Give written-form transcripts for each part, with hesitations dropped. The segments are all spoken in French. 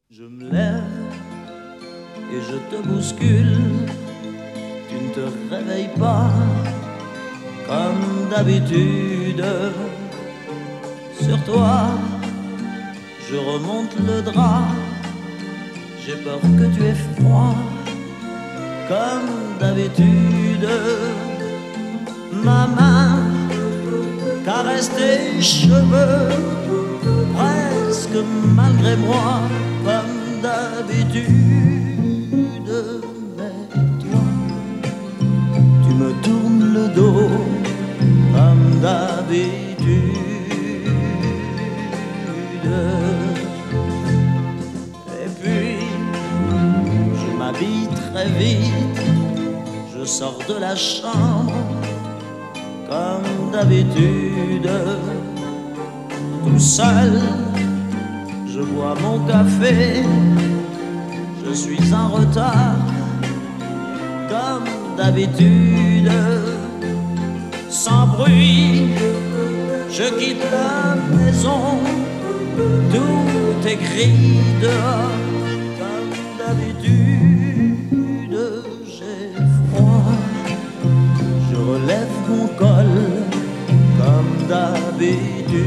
Je me lève et je te bouscule, tu ne te réveilles pas comme d'habitude. Sur toi, je remonte le drap, j'ai peur que tu aies froid comme d'habitude. Ma main caresse tes cheveux, presque malgré moi, comme d'habitude. Mais toi, tu me tournes le dos, comme d'habitude. Et puis, je m'habille très vite, je sors de la chambre, comme d'habitude. Tout seul, je bois mon café, je suis en retard, comme d'habitude. Sans bruit, je quitte la maison, tout est gris dehors, comme d'habitude. J'ai froid, je relève mon col, comme d'habitude.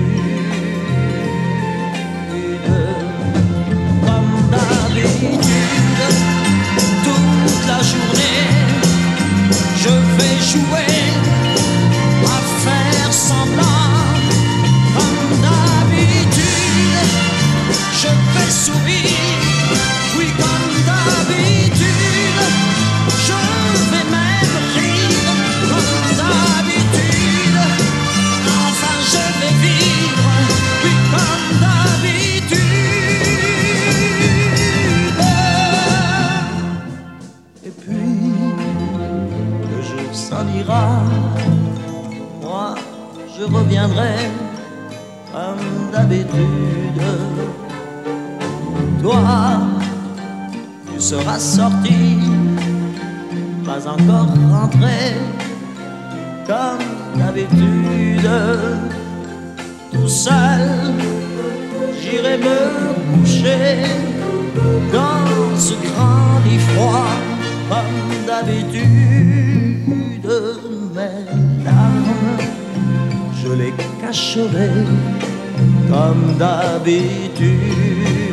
Toute la journée, je vais jouer à faire semblant. Comme d'habitude, je vais sourire. Oui, comme d'habitude, je vais même rire. Comme d'habitude, enfin je vais vivre. Oui, comme d'habitude. S'en ira, moi je reviendrai comme d'habitude. Toi, tu seras sorti, pas encore rentré, comme d'habitude. Tout seul, j'irai me coucher dans ce grand lit froid, comme d'habitude. Mes larmes, je les cacherai comme d'habitude.